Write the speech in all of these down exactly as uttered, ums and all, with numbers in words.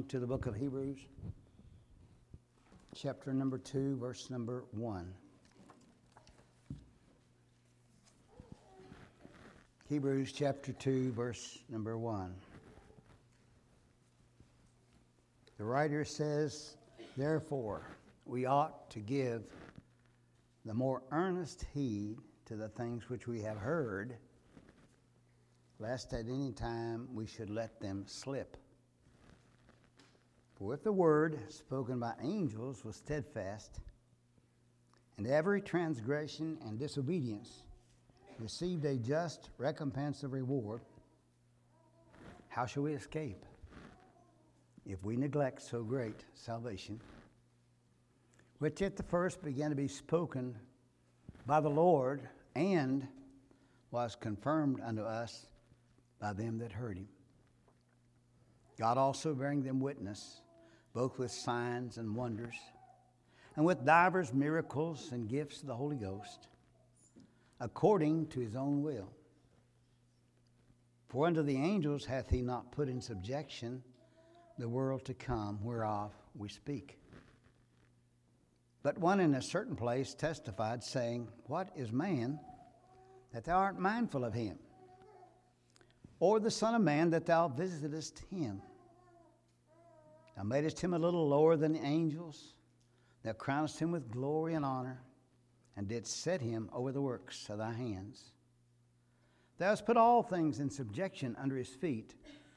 morning to the book of Hebrews, chapter number two, verse number one. Hebrews chapter two, verse number one. The writer says, "Therefore, we ought to give the more earnest heed to the things which we have heard, lest at any time we should let them slip. For if the word spoken by angels was steadfast, and every transgression and disobedience received a just recompense of reward, how shall we escape if we neglect so great salvation, which at the first began to be spoken by the Lord, and was confirmed unto us by them that heard him? God also bearing them witness, both with signs and wonders, and with divers miracles and gifts of the Holy Ghost, according to his own will. For unto the angels hath he not put in subjection the world to come, whereof we speak. But one in a certain place testified, saying, What is man, that thou art mindful of him? Or the Son of Man, that thou visitest him? Thou madest him a little lower than the angels. Thou crownest him with glory and honor, and didst set him over the works of thy hands. Thou hast put all things in subjection under his feet.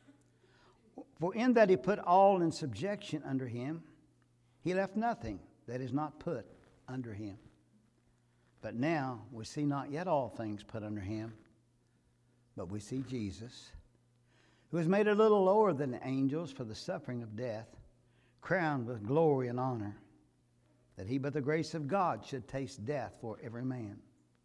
For in that he put all in subjection under him, he left nothing that is not put under him. But now we see not yet all things put under him, but we see Jesus, who was made a little lower than the angels for the suffering of death, crowned with glory and honor, that he by the grace of God should taste death for every man.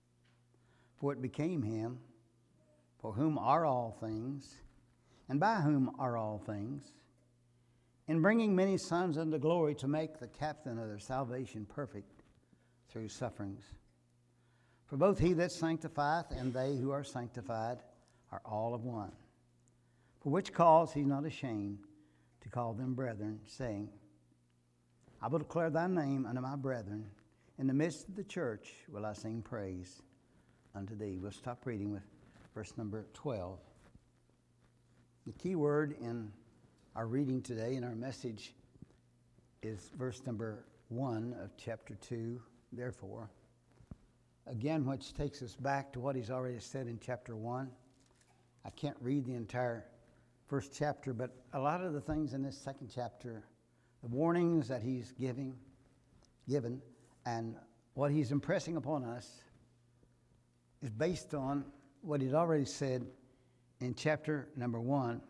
For it became him, for whom are all things, and by whom are all things, in bringing many sons unto glory, to make the captain of their salvation perfect through sufferings. For both he that sanctifieth and they who are sanctified are all of one. For which cause he's not ashamed to call them brethren, saying, I will declare thy name unto my brethren. In the midst of the church will I sing praise unto thee." We'll stop reading with verse number twelve. The key word in our reading today, in our message, is verse number one of chapter two, therefore. Again, which takes us back to what he's already said in chapter one. I can't read the entire first chapter, but a lot of the things in this second chapter, the warnings that he's giving, given, and what he's impressing upon us is based on what he'd already said in chapter number one.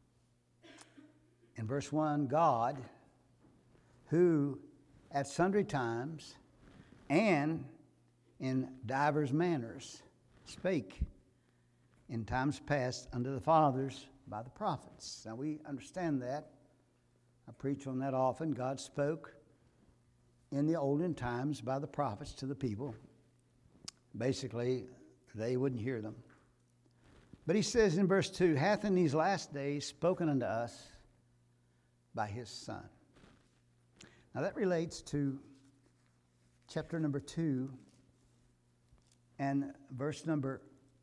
In verse one, God, who at sundry times and in divers manners spake in times past unto the fathers by the prophets. Now we understand that. I preach on that often. God spoke in the olden times by the prophets to the people. Basically, they wouldn't hear them. But he says in verse two, hath in these last days spoken unto us by his Son. Now that relates to chapter number two and verse number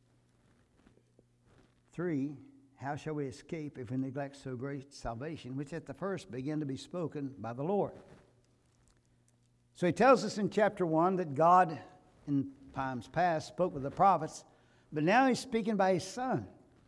three. How shall we escape if we neglect so great salvation, which at the first began to be spoken by the Lord? So he tells us in chapter one that God in times past spoke with the prophets, but now he's speaking by his Son.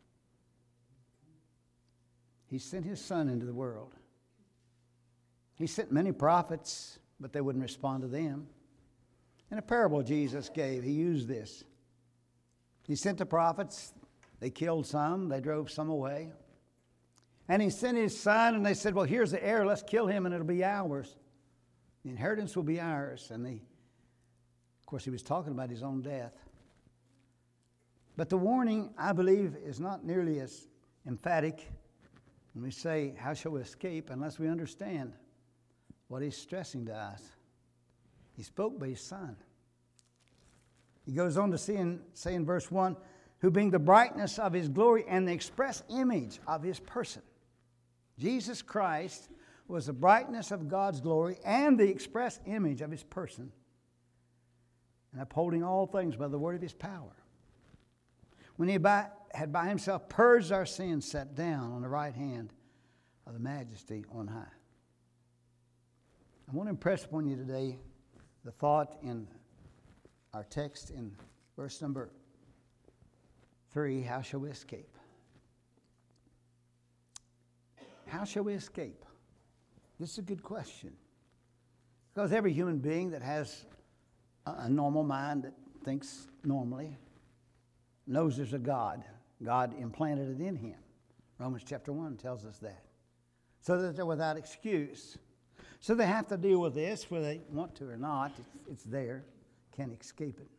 He sent his Son into the world. He sent many prophets, but they wouldn't respond to them. In a parable Jesus gave, he used this. He sent the prophets. They killed some. They drove some away. And he sent his Son, and they said, well, here's the heir. Let's kill him, and it'll be ours. The inheritance will be ours. And they, of course, he was talking about his own death. But the warning, I believe, is not nearly as emphatic when we say, how shall we escape, unless we understand what he's stressing to us. He spoke by his Son. He goes on to say in, say in verse one, who being the brightness of his glory and the express image of his person. Jesus Christ was the brightness of God's glory and the express image of his person, and upholding all things by the word of his power. When he by, had by himself purged our sins, sat down on the right hand of the majesty on high. I want to impress upon you today the thought in our text in verse number three, how shall we escape? How shall we escape? This is a good question. Because every human being that has a normal mind that thinks normally knows there's a God. God implanted it in him. Romans chapter one tells us that. So that they're without excuse. So they have to deal with this, whether they want to or not. It's, it's there. Can't escape it.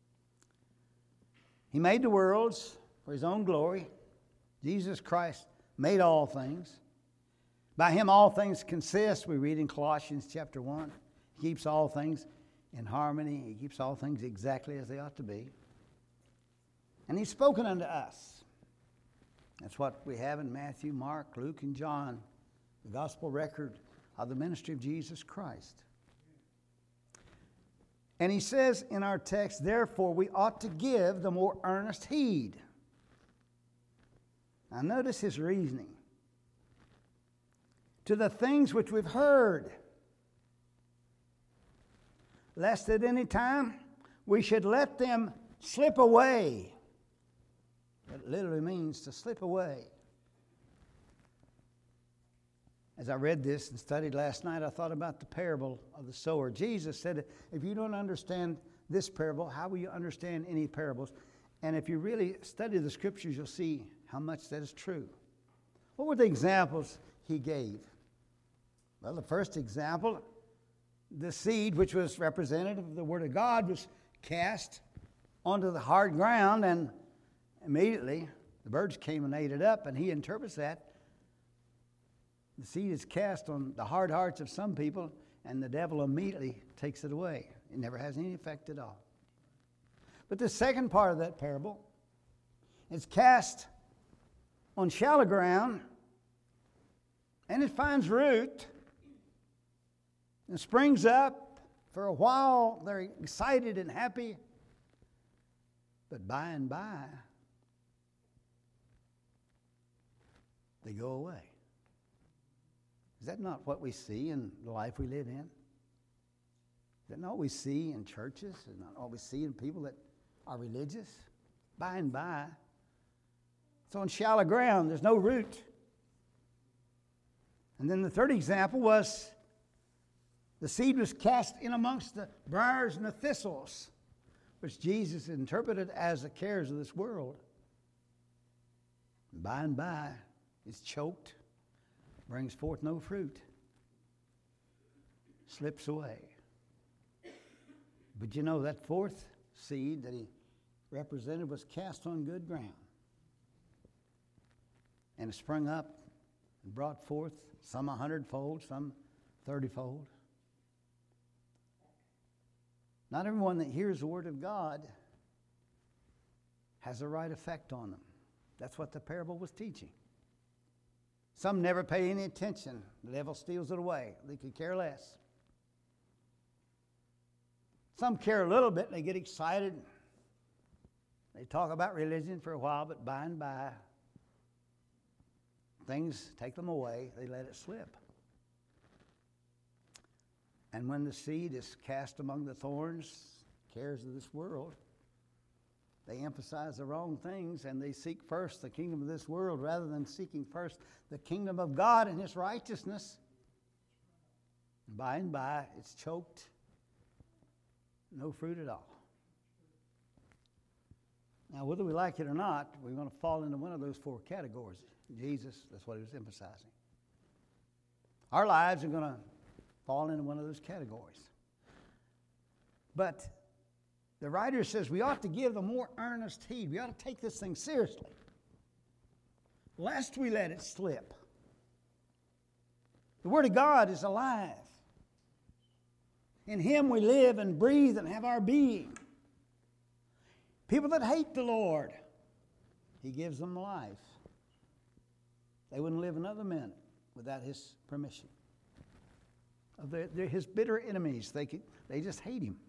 He made the worlds for his own glory. Jesus Christ made all things. By him all things consist, we read in Colossians chapter one. He keeps all things in harmony. He keeps all things exactly as they ought to be. And he's spoken unto us. That's what we have in Matthew, Mark, Luke, and John, the gospel record of the ministry of Jesus Christ. And he says in our text, therefore we ought to give the more earnest heed. Now notice his reasoning. To the things which we've heard, lest at any time we should let them slip away. It literally means to slip away. As I read this and studied last night, I thought about the parable of the sower. Jesus said, if you don't understand this parable, how will you understand any parables? And if you really study the scriptures, you'll see how much that is true. What were the examples he gave? Well, the first example, the seed, which was representative of the Word of God, was cast onto the hard ground, and immediately the birds came and ate it up, and he interprets that. The seed is cast on the hard hearts of some people, and the devil immediately takes it away. It never has any effect at all. But the second part of that parable is cast on shallow ground, and it finds root and springs up. For a while, they're excited and happy, but by and by, they go away. Is that not what we see in the life we live in? Is that not what we see in churches? Is that not what we see in people that are religious? By and by, it's on shallow ground. There's no root. And then the third example was the seed was cast in amongst the briars and the thistles, which Jesus interpreted as the cares of this world. And by and by, it's choked, brings forth no fruit, slips away. But you know, that fourth seed that he represented was cast on good ground. And it sprung up and brought forth some a hundredfold, some thirtyfold. Not everyone that hears the word of God has the right effect on them. That's what the parable was teaching. Some never pay any attention. The devil steals it away. They could care less. Some care a little bit and they get excited. They talk about religion for a while, but by and by, things take them away. They let it slip. And when the seed is cast among the thorns, cares of this world, they emphasize the wrong things and they seek first the kingdom of this world rather than seeking first the kingdom of God and his righteousness. And by and by, it's choked. No fruit at all. Now, whether we like it or not, we're going to fall into one of those four categories. Jesus, that's what he was emphasizing. Our lives are going to fall into one of those categories. But the writer says we ought to give the more earnest heed. We ought to take this thing seriously, lest we let it slip. The Word of God is alive. In him we live and breathe and have our being. People that hate the Lord, he gives them life. They wouldn't live another minute without his permission. They're, they're his bitter enemies. They, could, they just hate him.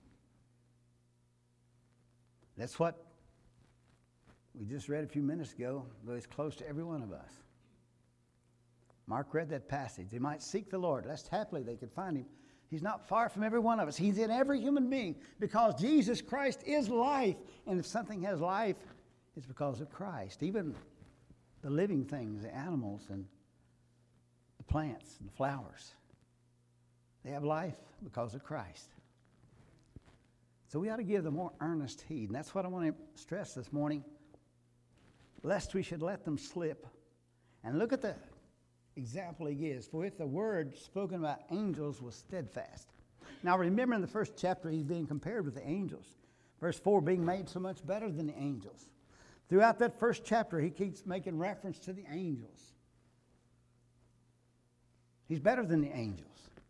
That's what we just read a few minutes ago, though it's close to every one of us. Mark read that passage. They might seek the Lord, lest happily they could find him. He's not far from every one of us. He's in every human being because Jesus Christ is life. And if something has life, it's because of Christ. Even the living things, the animals and the plants and the flowers, they have life because of Christ. So we ought to give them more earnest heed. And that's what I want to stress this morning, lest we should let them slip. And look at the example he gives. For if the word spoken about angels was steadfast. Now remember, in the first chapter he's being compared with the angels. Verse four, being made so much better than the angels. Throughout that first chapter he keeps making reference to the angels. He's better than the angels.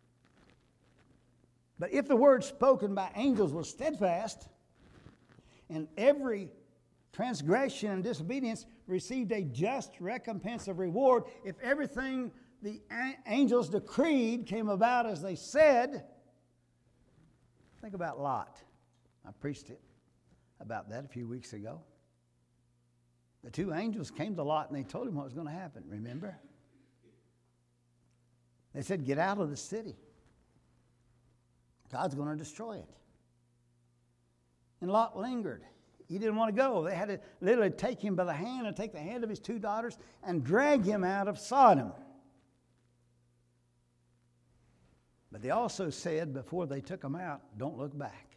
But if the word spoken by angels was steadfast, and every transgression and disobedience received a just recompense of reward, if everything the a- angels decreed came about as they said, think about Lot. I preached it about that a few weeks ago. The two angels came to Lot and they told him what was going to happen, remember? They said, get out of the city. God's going to destroy it. And Lot lingered. He didn't want to go. They had to literally take him by the hand and take the hand of his two daughters and drag him out of Sodom. But they also said before they took him out, don't look back.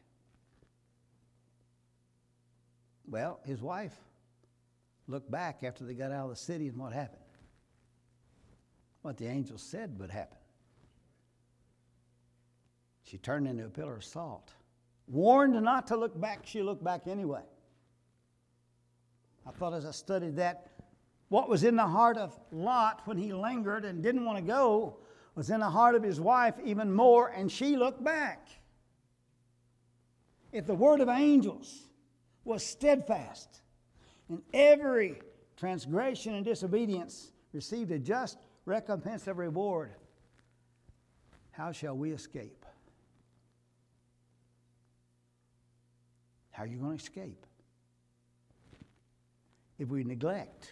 Well, his wife looked back after they got out of the city, and what happened? What the angels said would happen. She turned into a pillar of salt. Warned not to look back, she looked back anyway. I thought as I studied that, what was in the heart of Lot when he lingered and didn't want to go was in the heart of his wife even more, and she looked back. If the word of angels was steadfast, and every transgression and disobedience received a just recompense of reward, how shall we escape? How are you going to escape? If we neglect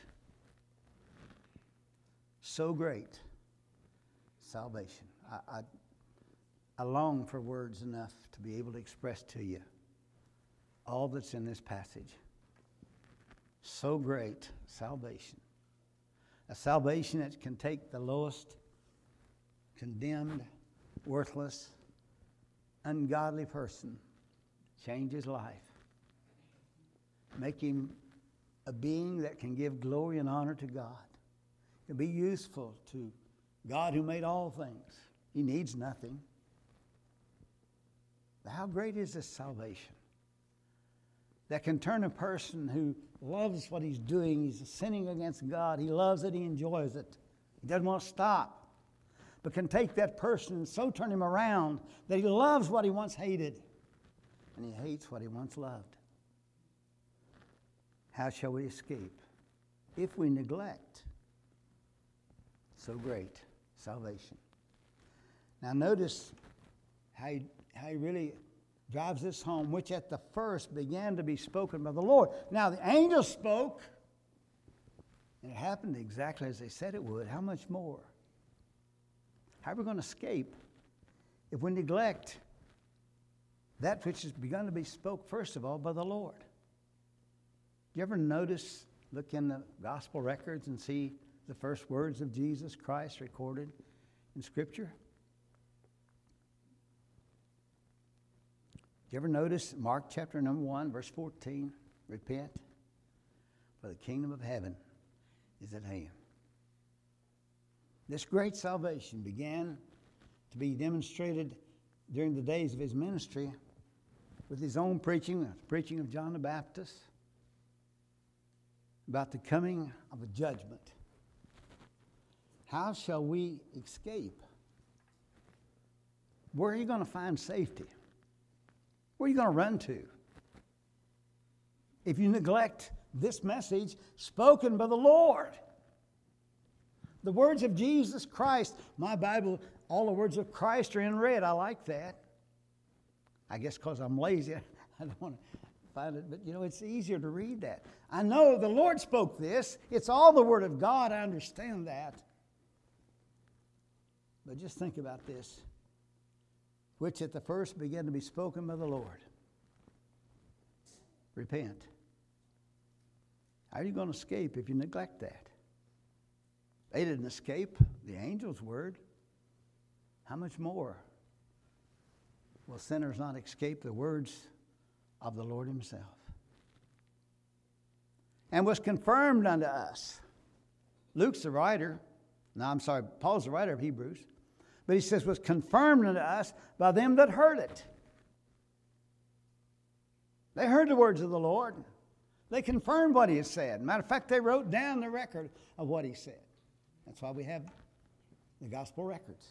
so great salvation. I, I, I long for words enough to be able to express to you all that's in this passage. So great salvation. A salvation that can take the lowest, condemned, worthless, ungodly person, change his life, make him a being that can give glory and honor to God, can be useful to God who made all things. He needs nothing. But how great is this salvation that can turn a person who loves what he's doing, he's sinning against God, he loves it, he enjoys it, he doesn't want to stop, but can take that person and so turn him around that he loves what he once hated and he hates what he once loved. How shall we escape if we neglect so great salvation? Now notice how he, how he really drives this home, which at the first began to be spoken by the Lord. Now the angels spoke, and it happened exactly as they said it would. How much more? How are we going to escape if we neglect that which has begun to be spoke, first of all, by the Lord? Do you ever notice, look in the gospel records and see the first words of Jesus Christ recorded in Scripture? Do you ever notice Mark chapter number one, verse fourteen, repent, for the kingdom of heaven is at hand. This great salvation began to be demonstrated during the days of his ministry with his own preaching, the preaching of John the Baptist, about the coming of a judgment. How shall we escape? Where are you going to find safety? Where are you going to run to if you neglect this message spoken by the Lord? The words of Jesus Christ. My Bible all the words of Christ are in red. I like that. I guess because I'm lazy, I don't want to find it. But, you know, it's easier to read that. I know the Lord spoke this. It's all the Word of God. I understand that. But just think about this. Which at the first began to be spoken by the Lord. Repent. How are you going to escape if you neglect that? They didn't escape the angel's word. How much more will sinners not escape the words of the Lord himself? And was confirmed unto us. Luke's the writer. No, I'm sorry, Paul's the writer of Hebrews. But he says, was confirmed unto us by them that heard it. They heard the words of the Lord. They confirmed what he had said. Matter of fact, they wrote down the record of what he said. That's why we have the gospel records.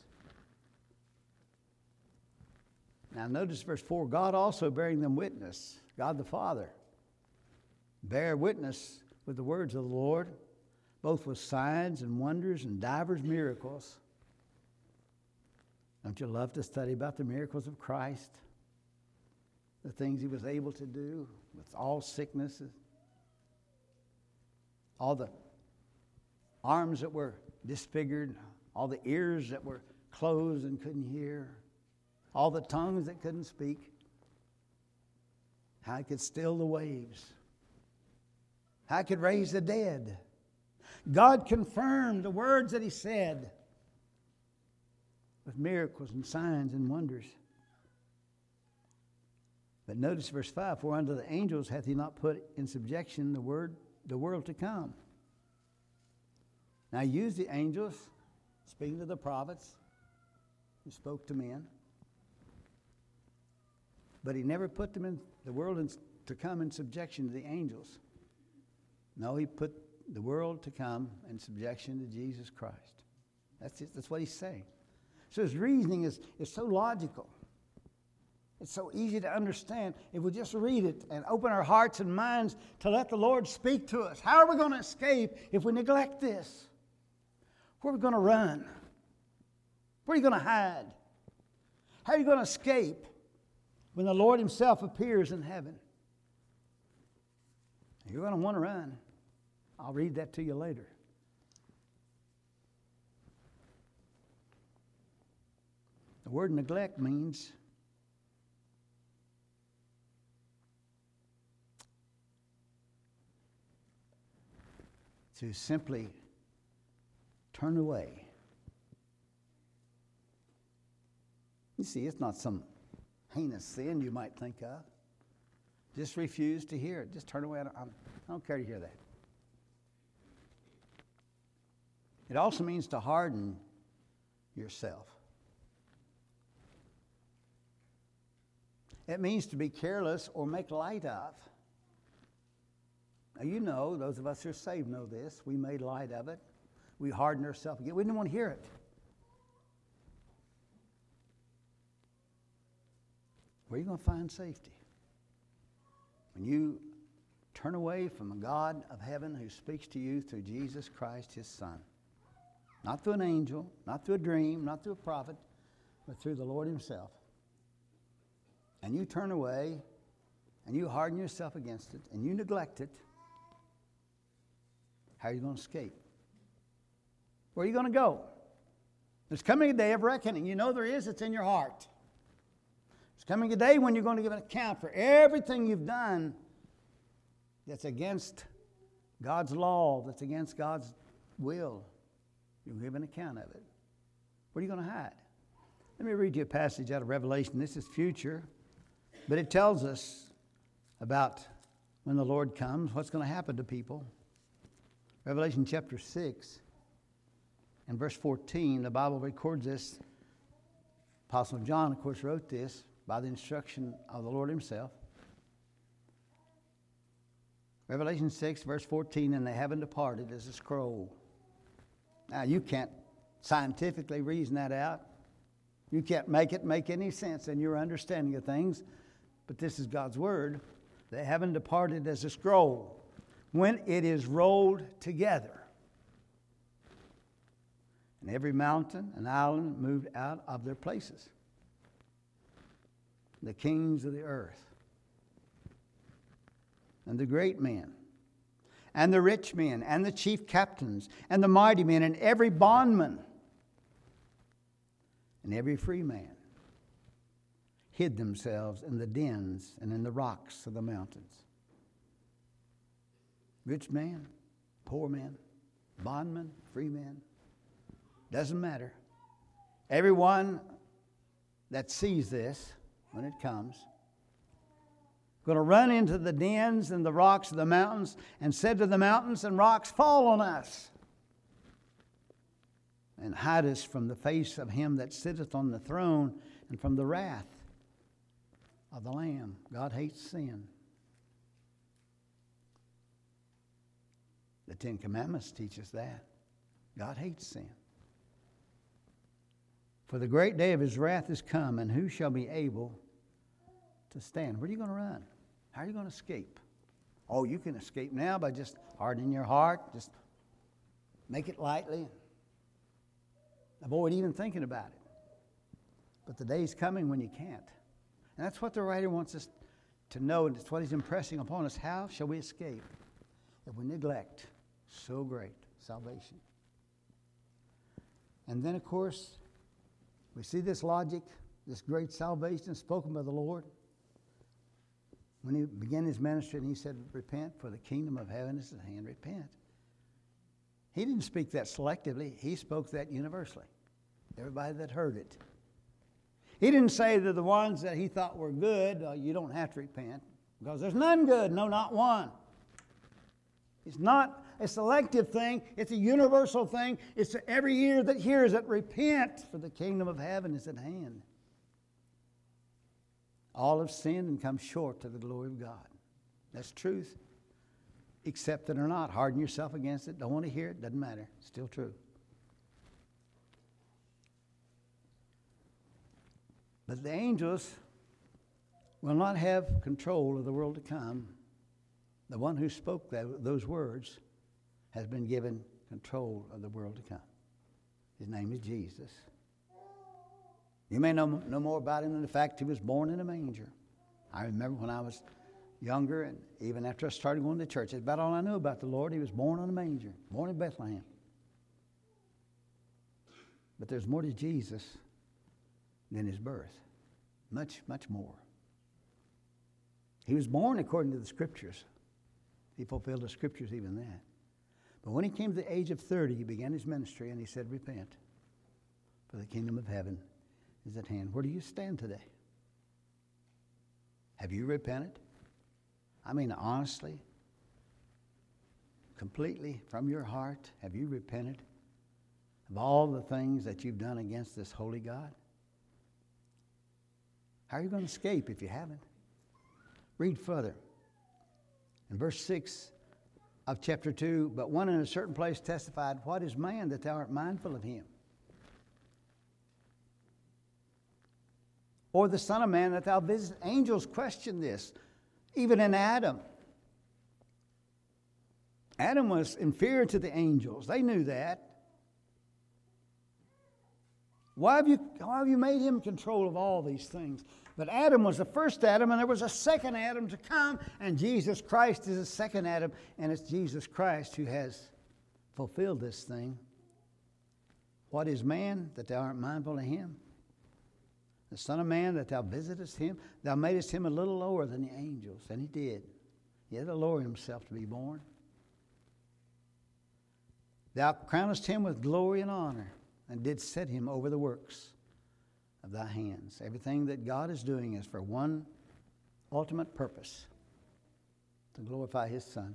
Now notice verse four, God also bearing them witness, God the Father, bear witness with the words of the Lord, both with signs and wonders and divers miracles. Don't you love to study about the miracles of Christ? The things he was able to do with all sicknesses, all the arms that were disfigured, all the ears that were closed and couldn't hear, all the tongues that couldn't speak, how he could still the waves, how he could raise the dead. God confirmed the words that he said with miracles and signs and wonders. But notice verse five, for unto the angels hath he not put in subjection the word, the world to come. Now he used the angels, speaking to the prophets, who spoke to men. But he never put them in the world in, to come in subjection to the angels. No, he put the world to come in subjection to Jesus Christ. That's it, that's what he's saying. So his reasoning is, is so logical. It's so easy to understand if we just read it and open our hearts and minds to let the Lord speak to us. How are we going to escape if we neglect this? Where are we going to run? Where are you going to hide? How are you going to escape when the Lord himself appears in heaven? You're going to want to run. I'll read that to you later. The word neglect means to simply turn away. You see, it's not some heinous sin you might think of. Just refuse to hear it. Just turn away. I don't, I don't care to hear that. It also means to harden yourself. It means to be careless or make light of. Now, you know, those of us who are saved know this. We made light of it. We hardened ourselves again. We didn't want to hear it. Where are you going to find safety? When you turn away from a God of heaven who speaks to you through Jesus Christ, his Son. Not through an angel, not through a dream, not through a prophet, but through the Lord himself. And you turn away, and you harden yourself against it, and you neglect it, how are you going to escape? Where are you going to go? There's coming a day of reckoning. You know there is. It's in your heart. There's coming a day when you're going to give an account for everything you've done that's against God's law, that's against God's will. You'll give an account of it. Where are you going to hide? Let me read you a passage out of Revelation. This is future, but it tells us about when the Lord comes, what's going to happen to people. Revelation chapter six and verse fourteen, the Bible records this. Apostle John, of course, wrote this by the instruction of the Lord himself. Revelation six, verse fourteen, and they haven't departed as a scroll. Now, you can't scientifically reason that out. You can't make it make any sense in your understanding of things. But this is God's word. They haven't departed as a scroll when it is rolled together. And every mountain and island moved out of their places. The kings of the earth, and the great men, and the rich men, and the chief captains, and the mighty men, and every bondman, and every free man, hid themselves in the dens and in the rocks of the mountains. Rich man, poor man, bondman, free man, doesn't matter. Everyone that sees this, when it comes, going to run into the dens and the rocks of the mountains and said to the mountains and rocks, fall on us and hide us from the face of him that sitteth on the throne and from the wrath of the Lamb. God hates sin. The Ten Commandments teach us that. God hates sin. For the great day of his wrath is come, and who shall be able to stand? Where are you going to run? How are you going to escape? Oh, you can escape now by just hardening your heart. Just make it lightly. Avoid even thinking about it. But the day's coming when you can't. And that's what the writer wants us to know, and it's what he's impressing upon us. How shall we escape if we neglect so great salvation? And then, of course, we see this logic, this great salvation spoken by the Lord. When he began his ministry and he said, repent, for the kingdom of heaven is at hand. Repent. He didn't speak that selectively. He spoke that universally. Everybody that heard it. He didn't say to the ones that he thought were good, oh, you don't have to repent, because there's none good, no, not one. It's not a selective thing. It's a universal thing. It's to every ear that hears it, repent, for the kingdom of heaven is at hand. All have sinned and come short to the glory of God. That's truth. Accept it or not. Harden yourself against it. Don't want to hear it. Doesn't matter. It's still true. But the angels will not have control of the world to come. The one who spoke that, those words has been given control of the world to come. His name is Jesus. You may know no more about him than the fact he was born in a manger. I remember when I was younger, and even after I started going to church, that's about all I knew about the Lord. He was born in a manger, born in Bethlehem. But there's more to Jesus than his birth. Much, much more. He was born according to the Scriptures. He fulfilled the Scriptures, even that. But when he came to the age of thirty, he began his ministry, and he said, repent, for the kingdom of heaven is at hand. Where do you stand today? Have you repented? I mean, honestly, completely from your heart, have you repented of all the things that you've done against this holy God? How are you going to escape if you haven't? Read further. In verse six of chapter two, but one in a certain place testified, what is man that thou art mindful of him? Or the Son of Man that thou visit? Angels question this, even in Adam. Adam was inferior to the angels. They knew that. Why have you, why have you made him control of all these things? But Adam was the first Adam, and there was a second Adam to come, and Jesus Christ is the second Adam, and it's Jesus Christ who has fulfilled this thing. What is man that thou art mindful of him? The Son of Man that thou visitest him? Thou madest him a little lower than the angels, and he did. He had to lower himself to be born. Thou crownest him with glory and honor, and didst set him over the works of thy hands. Everything that God is doing is for one ultimate purpose, to glorify his Son.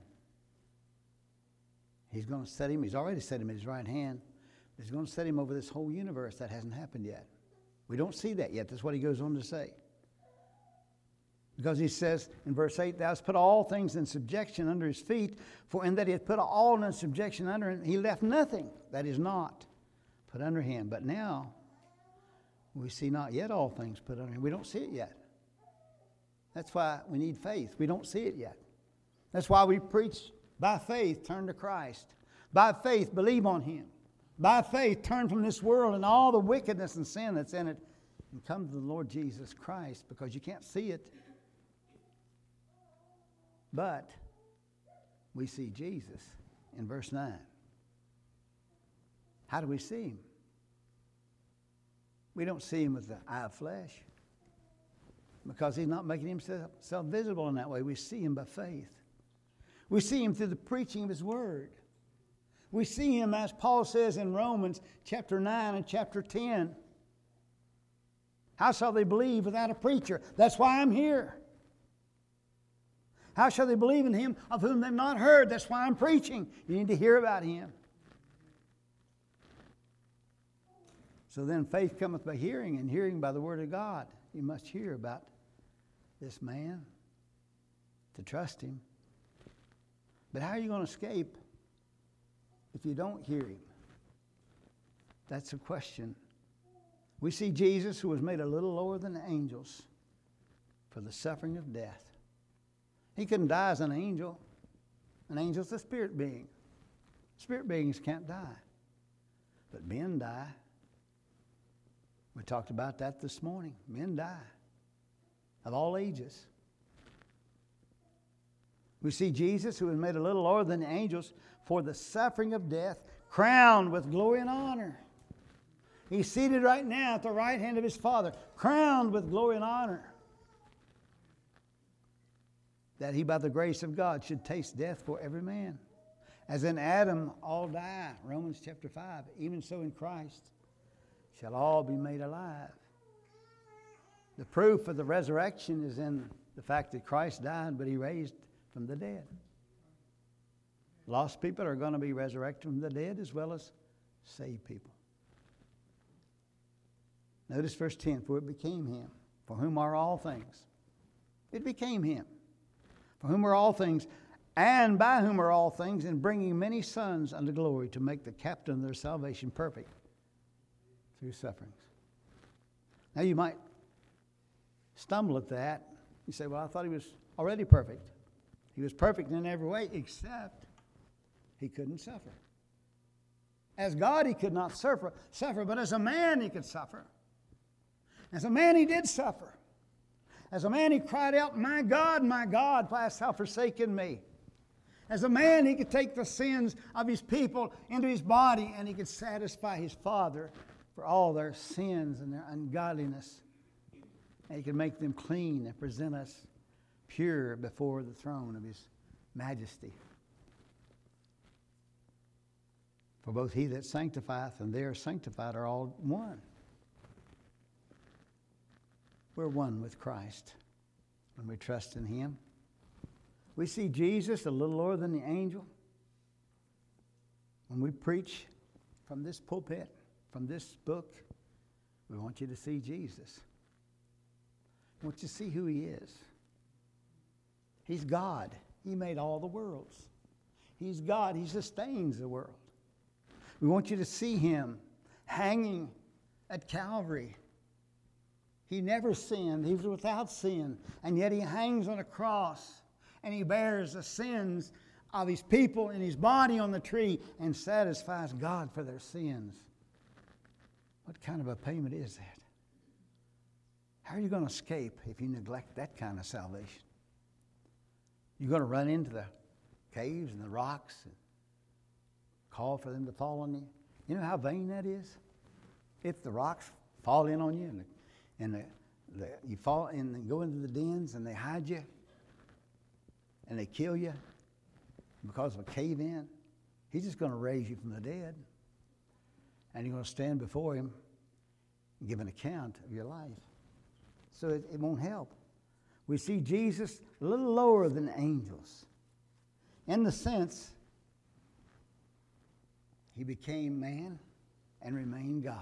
He's going to set him, he's already set him at his right hand, but he's going to set him over this whole universe. That hasn't happened yet. We don't see that yet. That's what he goes on to say. Because he says in verse eight, thou hast put all things in subjection under his feet, for in that he hath put all in subjection under him, he left nothing that is not put under him. But now we see not yet all things put under him. We don't see it yet. That's why we need faith. We don't see it yet. That's why we preach by faith, turn to Christ. By faith, believe on him. By faith, turn from this world and all the wickedness and sin that's in it and come to the Lord Jesus Christ, because you can't see it. But we see Jesus in verse nine. How do we see him? We don't see him with the eye of flesh, because he's not making himself visible in that way. We see him by faith. We see him through the preaching of his word. We see him, as Paul says in Romans chapter nine and chapter ten. How shall they believe without a preacher? That's why I'm here. How shall they believe in him of whom they've not heard? That's why I'm preaching. You need to hear about him. So then faith cometh by hearing, and hearing by the word of God. You must hear about this man to trust him. But how are you going to escape if you don't hear him? That's a question. We see Jesus, who was made a little lower than the angels for the suffering of death. He couldn't die as an angel. An angel's a spirit being. Spirit beings can't die. But men die. We talked about that this morning. Men die of all ages. We see Jesus, who was made a little lower than the angels for the suffering of death, crowned with glory and honor. He's seated right now at the right hand of his Father, crowned with glory and honor, that he, by the grace of God, should taste death for every man. As in Adam all die, Romans chapter five, even so in Christ shall all be made alive. The proof of the resurrection is in the fact that Christ died, but he raised from the dead. Lost people are going to be resurrected from the dead, as well as saved people. Notice verse ten, for it became him, for whom are all things. It became him, for whom are all things, and by whom are all things, in bringing many sons unto glory, to make the captain of their salvation perfect through sufferings. Now you might stumble at that. You say, well, I thought he was already perfect. He was perfect in every way, except he couldn't suffer. As God, he could not suffer, suffer, but as a man, he could suffer. As a man, he did suffer. As a man, he cried out, my God, my God, why hast thou forsaken me? As a man, he could take the sins of his people into his body, and he could satisfy his Father for all their sins and their ungodliness. And he could make them clean and present us pure before the throne of his majesty. For both he that sanctifieth and they are sanctified are all one. We're one with Christ when we trust in him. We see Jesus a little lower than the angel. When we preach from this pulpit, from this book, we want you to see Jesus. We want you to see who he is. He's God. He made all the worlds. He's God. He sustains the world. We want you to see him hanging at Calvary. He never sinned. He was without sin. And yet he hangs on a cross and he bears the sins of his people in his body on the tree and satisfies God for their sins. What kind of a payment is that? How are you going to escape if you neglect that kind of salvation? You're going to run into the caves and the rocks and call for them to fall on you. You know how vain that is? If the rocks fall in on you and, the, and the, the, you fall in and go into the dens and they hide you and they kill you because of a cave-in, he's just going to raise you from the dead. And you're going to stand before him and give an account of your life. So it, it won't help. We see Jesus a little lower than angels in the sense he became man and remained God.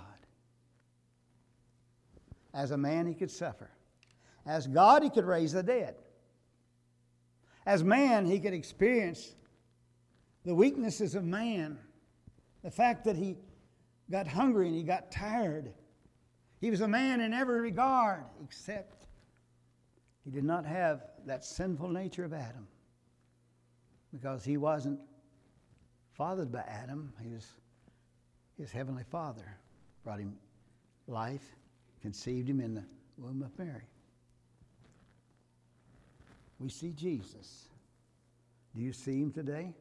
As a man, he could suffer. As God, he could raise the dead. As man, he could experience the weaknesses of man. The fact that he got hungry and he got tired. He was a man in every regard, except he did not have that sinful nature of Adam, because he wasn't fathered by Adam. He was his heavenly Father brought him life, conceived him in the womb of Mary. We see Jesus. Do you see him today?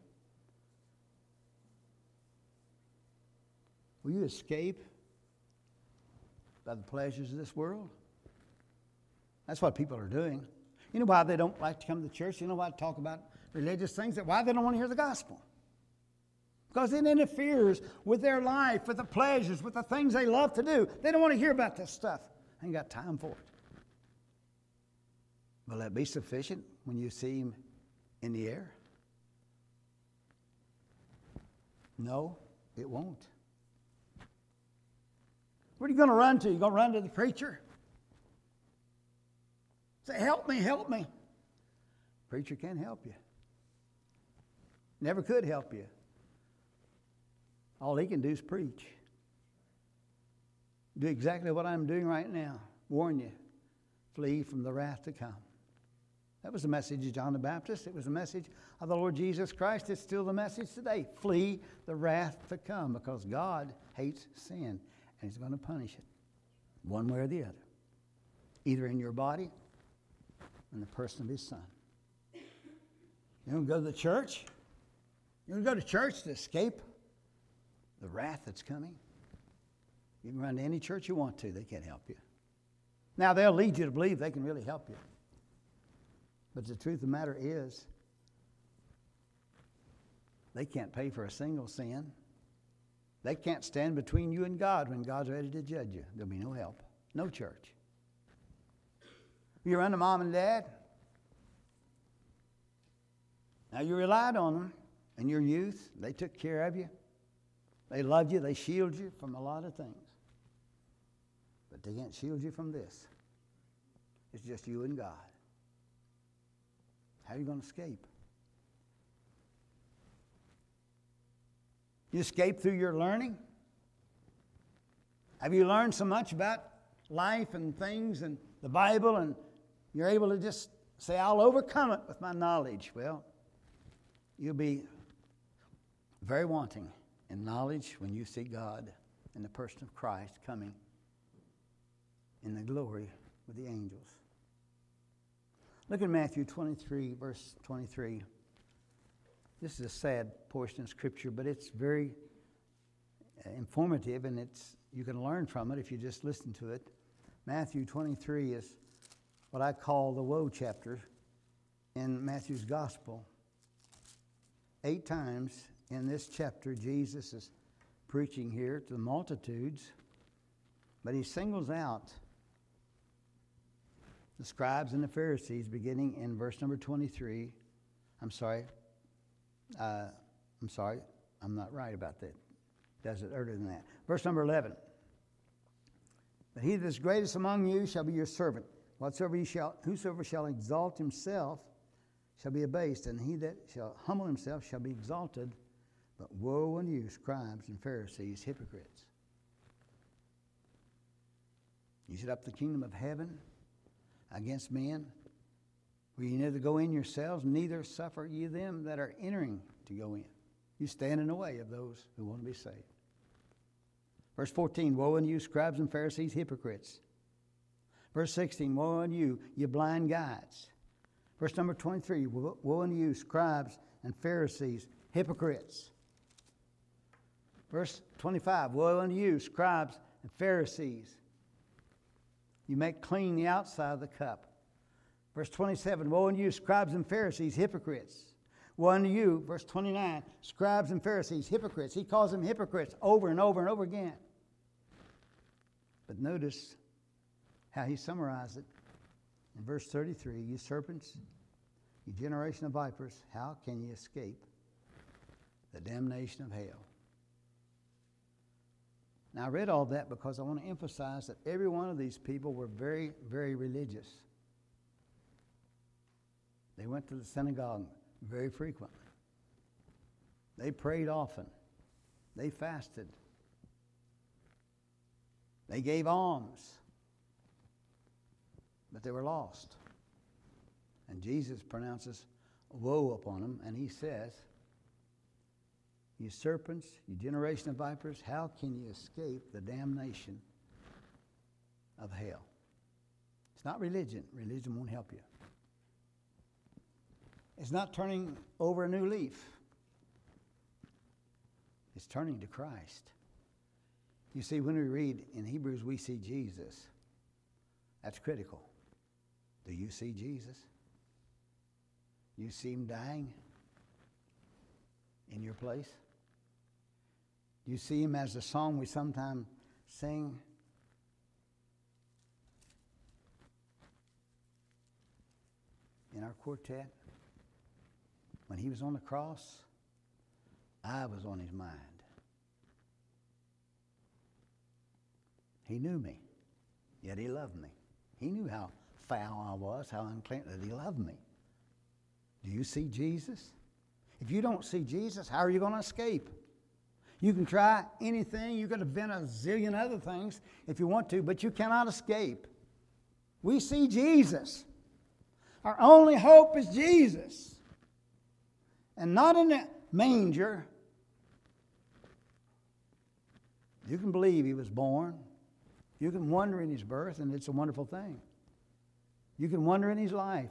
Will you escape by the pleasures of this world? That's what people are doing. You know why they don't like to come to church? You know why they talk about religious things? Why they don't want to hear the gospel? Because it interferes with their life, with the pleasures, with the things they love to do. They don't want to hear about this stuff. They ain't got time for it. Will that be sufficient when you see him in the air? No, it won't. What are you going to run to? You going to run to the preacher? Say, help me, help me. Preacher can't help you. Never could help you. All he can do is preach. Do exactly what I'm doing right now. Warn you. Flee from the wrath to come. That was the message of John the Baptist. It was the message of the Lord Jesus Christ. It's still the message today. Flee the wrath to come, because God hates sin, and he's going to punish it one way or the other, either in your body or in the person of his Son. You don't go to the church. You don't go to church to escape the wrath that's coming. You can run to any church you want to. They can't help you. Now, they'll lead you to believe they can really help you. But the truth of the matter is, they can't pay for a single sin. They can't stand between you and God when God's ready to judge you. There'll be no help. No church. You run to mom and dad. Now, you relied on them in your youth. They took care of you. They loved you. They shielded you from a lot of things. But they can't shield you from this. It's just you and God. How are you going to escape? You escape through your learning? Have you learned so much about life and things and the Bible, and you're able to just say, I'll overcome it with my knowledge? Well, you'll be very wanting in knowledge when you see God in the person of Christ coming in the glory with the angels. Look at Matthew twenty-three, verse twenty-three. This is a sad portion of Scripture, but it's very informative, and it's you can learn from it if you just listen to it. Matthew twenty-three is what I call the woe chapter in Matthew's Gospel. Eight times in this chapter, Jesus is preaching here to the multitudes, but he singles out the scribes and the Pharisees, beginning in verse number twenty-three. I'm sorry. Uh, I'm sorry. I'm not right about that. Does it earlier than that. Verse number eleven. But he that is greatest among you shall be your servant. Whatsoever you shall, whosoever shall exalt himself shall be abased, and he that shall humble himself shall be exalted. But woe unto you, scribes and Pharisees, hypocrites! You set up the kingdom of heaven against men, where you neither go in yourselves, neither suffer ye them that are entering to go in. You stand in the way of those who want to be saved. Verse fourteen, woe unto you, scribes and Pharisees, hypocrites! Verse sixteen, woe unto you, ye blind guides! Verse number twenty-three, woe unto you, scribes and Pharisees, hypocrites! Verse twenty-five, woe unto you, scribes and Pharisees! You make clean the outside of the cup. Verse twenty-seven, woe unto you, scribes and Pharisees, hypocrites! Woe unto you, verse twenty-nine, scribes and Pharisees, hypocrites! He calls them hypocrites over and over and over again. But notice how he summarized it in verse thirty-three, you serpents, you generation of vipers, how can you escape the damnation of hell? Now, I read all that because I want to emphasize that every one of these people were very, very religious. They went to the synagogue very frequently. They prayed often. They fasted. They gave alms. But they were lost. And Jesus pronounces woe upon them, and he says, you serpents, you generation of vipers, how can you escape the damnation of hell? It's not religion. Religion won't help you. It's not turning over a new leaf. It's turning to Christ. You see, when we read in Hebrews, we see Jesus. That's critical. Do you see Jesus? You see him dying in your place? Do you see him as the song we sometimes sing? In our quartet? When he was on the cross, I was on his mind. He knew me, yet he loved me. He knew how foul I was, how unclean, that he loved me. Do you see Jesus? If you don't see Jesus, how are you going to escape? You can try anything. You could invent a zillion other things if you want to, but you cannot escape. We see Jesus. Our only hope is Jesus. And not in the manger. You can believe he was born. You can wonder in his birth, and it's a wonderful thing. You can wonder in his life.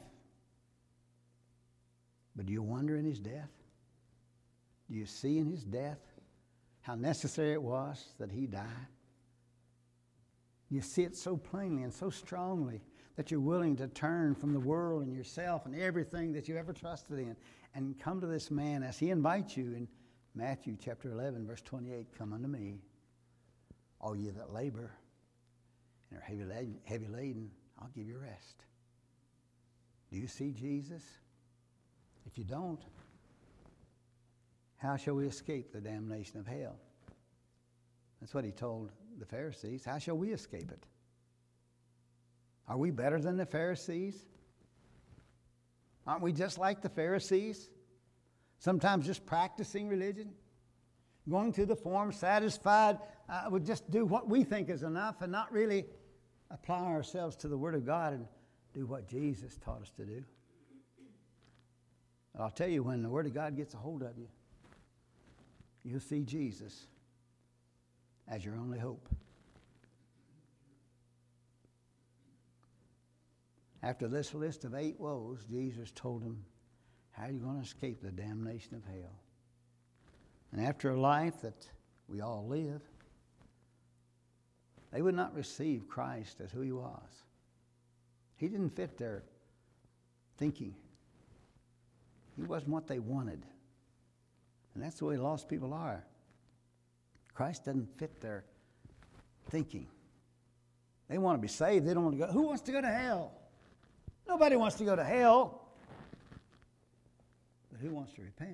But do you wonder in his death? Do you see in his death how necessary it was that he die? You see it so plainly and so strongly that you're willing to turn from the world and yourself and everything that you ever trusted in and come to this man as he invites you in Matthew chapter eleven, verse twenty-eight, come unto me, all ye that labor and are heavy laden, heavy laden, I'll give you rest. Do you see Jesus? If you don't, how shall we escape the damnation of hell? That's what he told the Pharisees. How shall we escape it? Are we better than the Pharisees? Aren't we just like the Pharisees? Sometimes just practicing religion, going through the form, satisfied uh, with just do what we think is enough and not really apply ourselves to the Word of God and do what Jesus taught us to do. I'll tell you, when the Word of God gets a hold of you, you'll see Jesus as your only hope. After this list of eight woes, Jesus told him, how are you going to escape the damnation of hell? And after a life that we all live, they would not receive Christ as who he was. He didn't fit their thinking. He wasn't what they wanted. And that's the way lost people are. Christ doesn't fit their thinking. They want to be saved. They don't want to go. Who wants to go to hell? Nobody wants to go to hell. But who wants to repent?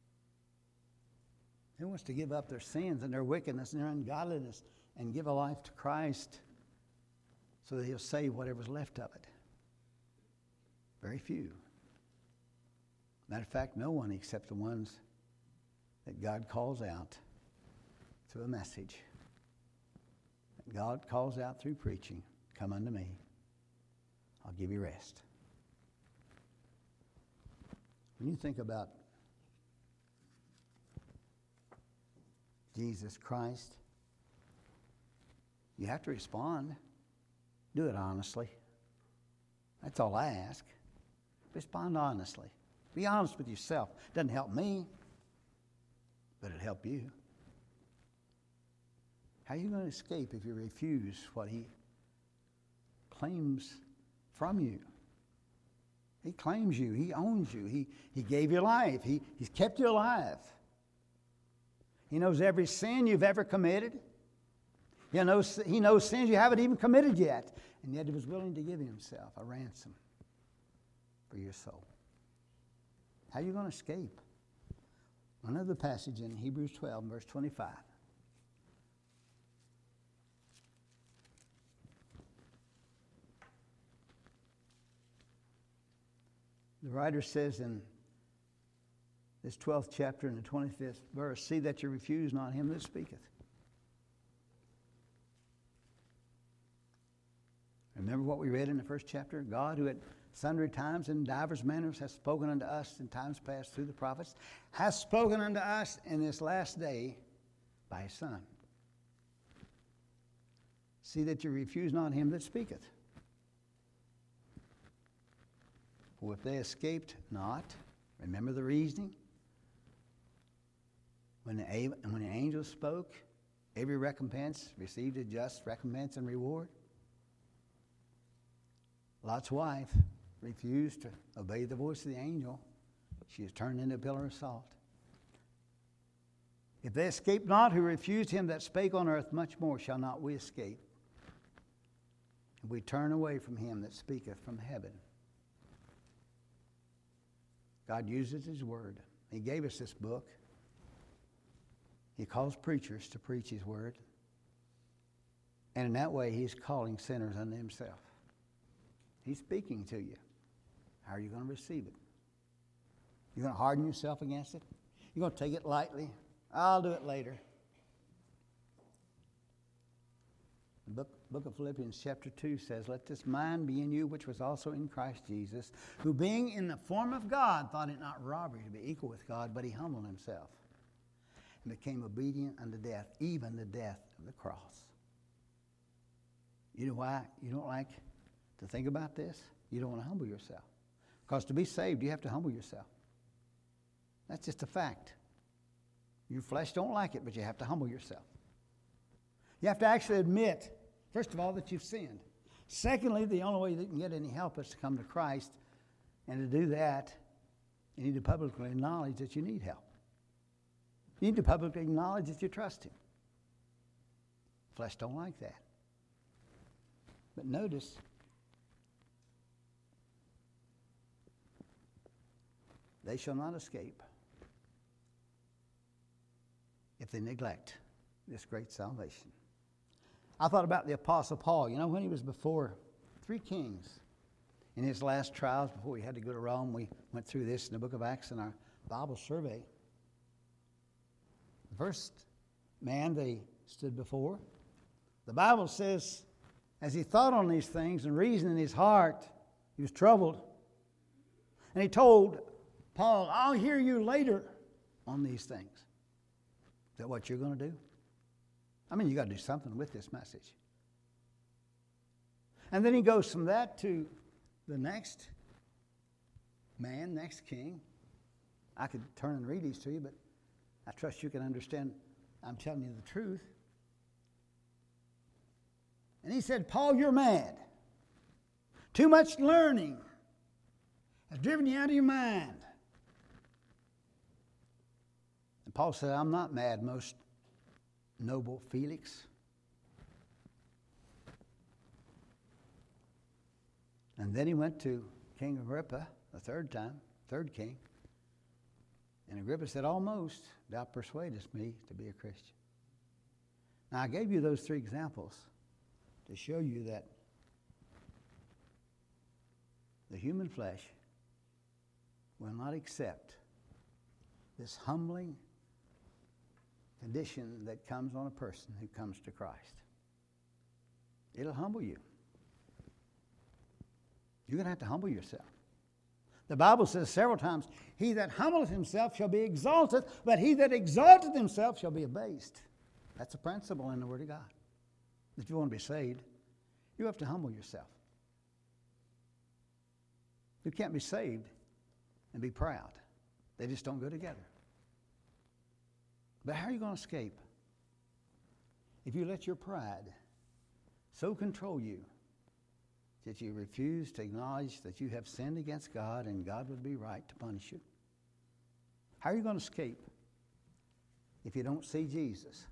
Who wants to give up their sins and their wickedness and their ungodliness and give a life to Christ so that he'll save whatever's left of it? Very few. Matter of fact, no one except the ones that God calls out through a message. That God calls out through preaching. Come unto me. I'll give you rest. When you think about Jesus Christ, you have to respond. Do it honestly. That's all I ask. Respond honestly. Be honest with yourself. It doesn't help me, but it'll help you. How are you going to escape if you refuse what he claims from you? He claims you. He owns you. He, he gave you life. He, he's kept you alive. He knows every sin you've ever committed. He knows, he knows sins you haven't even committed yet. And yet he was willing to give himself a ransom for your soul. How are you going to escape? Another passage in Hebrews twelve, verse twenty-five. The writer says in this twelfth chapter in the twenty-fifth verse, see that you refuse not him that speaketh. Remember what we read in the first chapter? God, who had sundry times in divers manners has spoken unto us in times past through the prophets, has spoken unto us in this last day by his Son. See that you refuse not him that speaketh. For if they escaped not, remember the reasoning? When the, when the angels spoke, every recompense received a just recompense and reward. Lot's wife refused to obey the voice of the angel. She was turned into a pillar of salt. If they escape not who refused him that spake on earth, much more shall not we escape if we turn away from him that speaketh from heaven. God uses his word. He gave us this book. He calls preachers to preach his word. And in that way, he's calling sinners unto himself. He's speaking to you. How are you going to receive it? You're going to harden yourself against it? You're going to take it lightly? I'll do it later. The book, book of Philippians chapter two says, let this mind be in you which was also in Christ Jesus, who being in the form of God thought it not robbery to be equal with God, but he humbled himself and became obedient unto death, even the death of the cross. You know why you don't like to think about this? You don't want to humble yourself. Because to be saved, you have to humble yourself. That's just a fact. Your flesh don't like it, but you have to humble yourself. You have to actually admit, first of all, that you've sinned. Secondly, the only way that you can get any help is to come to Christ. And to do that, you need to publicly acknowledge that you need help. You need to publicly acknowledge that you trust him. Flesh don't like that. But notice, they shall not escape if they neglect this great salvation. I thought about the Apostle Paul. You know, when he was before three kings in his last trials before he had to go to Rome, we went through this in the book of Acts in our Bible survey. The first man they stood before, the Bible says, as he thought on these things and reasoned in his heart, he was troubled. And he told Paul, I'll hear you later on these things. Is that what you're going to do? I mean, you got to do something with this message. And then he goes from that to the next man, next king. I could turn and read these to you, but I trust you can understand I'm telling you the truth. And he said, Paul, you're mad. Too much learning has driven you out of your mind. And Paul said, I'm not mad, most noble Felix. And then he went to King Agrippa the third time, third king. And Agrippa said, almost thou persuadest me to be a Christian. Now I gave you those three examples to show you that the human flesh will not accept this humbling condition that comes on a person who comes to Christ. It'll humble you. You're going to have to humble yourself. The Bible says several times, he that humbleth himself shall be exalted, but he that exalteth himself shall be abased. That's a principle in the Word of God. If you want to be saved, you have to humble yourself. You can't be saved and be proud. They just don't go together. But how are you going to escape if you let your pride so control you that you refuse to acknowledge that you have sinned against God and God would be right to punish you? How are you going to escape if you don't see Jesus?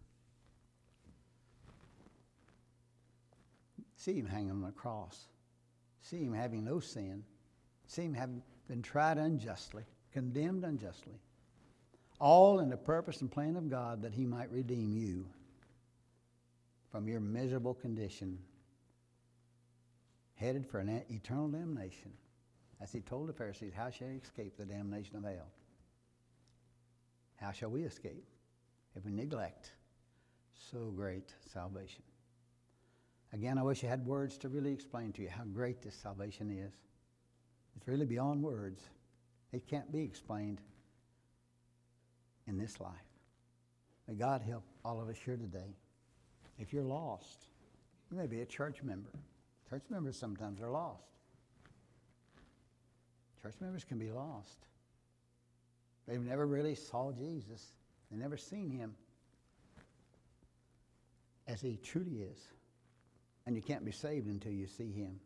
See him hanging on the cross. See him having no sin. See him having been tried unjustly, condemned unjustly. All in the purpose and plan of God that he might redeem you from your miserable condition, headed for an eternal damnation. As he told the Pharisees, how shall you escape the damnation of hell? How shall we escape if we neglect so great salvation? Again, I wish I had words to really explain to you how great this salvation is. It's really beyond words. It can't be explained in this life. May God help all of us here today. If you're lost, you may be a church member. Church members sometimes are lost. Church members can be lost. They've never really saw Jesus. They've never seen him as he truly is. And you can't be saved until you see him.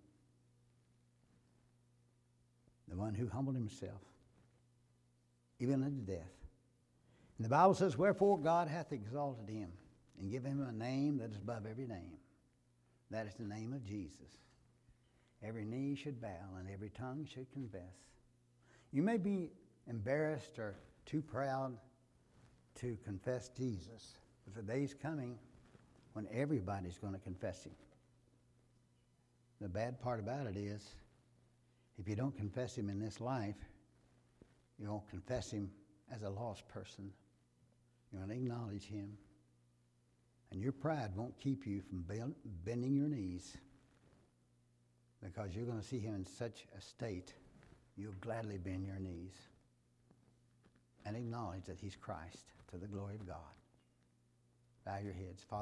The one who humbled himself, even unto death. And the Bible says, wherefore God hath exalted him, and given him a name that is above every name. That is the name of Jesus. Every knee should bow, and every tongue should confess. You may be embarrassed or too proud to confess Jesus, but the day's coming when everybody's going to confess him. The bad part about it is, if you don't confess him in this life, you won't confess him as a lost person. You won't acknowledge him. And your pride won't keep you from bending your knees, because you're going to see him in such a state, you'll gladly bend your knees and acknowledge that he's Christ, to the glory of God. Bow your heads. Father,